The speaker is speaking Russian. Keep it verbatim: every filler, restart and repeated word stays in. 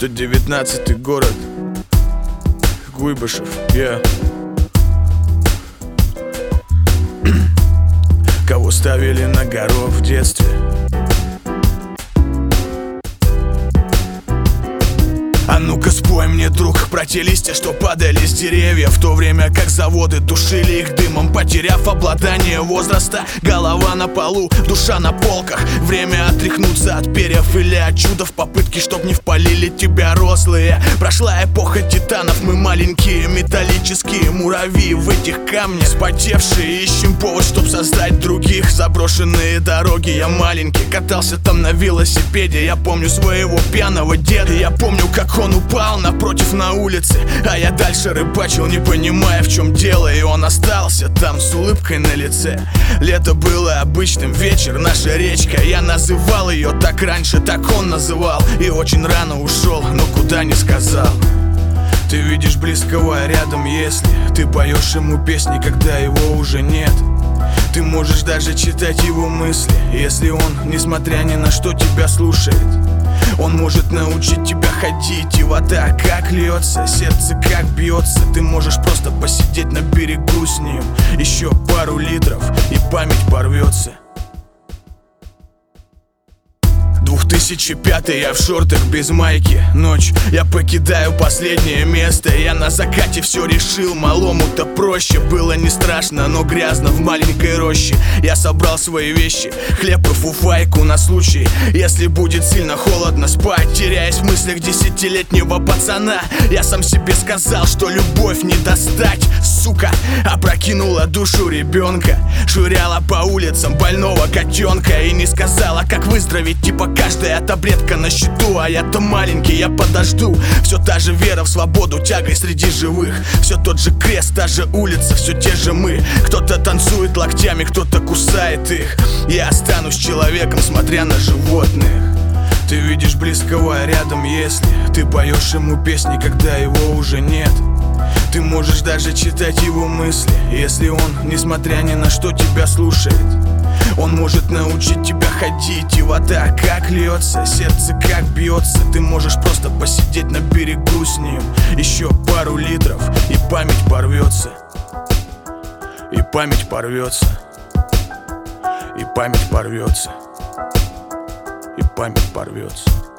сто девятнадцатый город, Куйбышев, я yeah. Кого ставили на гору в детстве? А ну-ка спой мне, друг, про те листья, что падали с деревьев, в то время как заводы душили их дымом, потеряв обладание возраста. Голова на полу, душа на полках. Время отряхнуться от перьев или от чуда в попытке, чтоб не впалили тебя рослые. Прошла эпоха титанов, мы маленькие металлические муравьи в этих камнях. Спотевшие, ищем повод, чтоб создать других. Заброшенные дороги, я маленький, катался там на велосипеде. Я помню своего пьяного деда, я помню, как он упал напротив на улице, а я дальше рыбачил, не понимая, в чем дело. И он остался там с улыбкой на лице. Лето было обычным, вечер, наша речка. Я называл ее так раньше, так он называл. И очень рано ушел, но куда не сказал. Ты видишь близкого рядом, если ты поешь ему песни, когда его уже нет. Ты можешь даже читать его мысли, если он, несмотря ни на что, тебя слушает. Он может научить тебя ходить, и вода как льется, сердце как бьется. Ты можешь просто посидеть на берегу с ним, еще пару литров, и память порвется. две тысячи пятый, я в шортах без майки. Ночь, я покидаю последнее место. Я на закате все решил, малому-то проще. Было не страшно, но грязно в маленькой роще. Я собрал свои вещи, хлеб и фуфайку на случай, если будет сильно холодно спать. Теряясь в мыслях десятилетнего пацана, я сам себе сказал, что любовь не достать. Сука, опрокинула душу ребенка, швыряла по улицам больного котенка и не сказала, как выздороветь, типа каждая таблетка на счету. А я-то маленький, я подожду. Все та же вера в свободу, тягой среди живых. Все тот же крест, та же улица, все те же мы. Кто-то танцует локтями, кто-то кусает их. Я останусь человеком, смотря на животных. Ты видишь близкого рядом, если ты поешь ему песни, когда его уже нет. Ты можешь даже читать его мысли, если он, несмотря ни на что, тебя слушает. Он может научить тебя ходить, и вода как льется, сердце как бьется. Ты можешь просто посидеть на берегу с ним, еще пару литров, и память порвется. И память порвется. И память порвется. И память порвется.